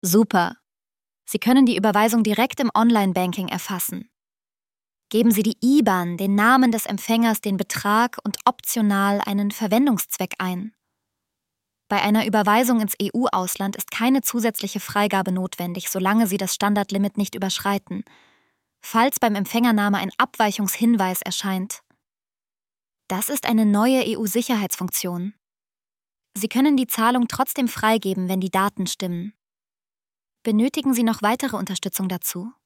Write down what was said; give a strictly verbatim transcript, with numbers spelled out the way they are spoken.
Super! Sie können die Überweisung direkt im Online-Banking erfassen. Geben Sie die I B A N, den Namen des Empfängers, den Betrag und optional einen Verwendungszweck ein. Bei einer Überweisung ins E U-Ausland ist keine zusätzliche Freigabe notwendig, solange Sie das Standardlimit nicht überschreiten. Falls beim Empfängername ein Abweichungshinweis erscheint. Das ist eine neue E U-Sicherheitsfunktion. Sie können die Zahlung trotzdem freigeben, wenn die Daten stimmen. Benötigen Sie noch weitere Unterstützung dazu?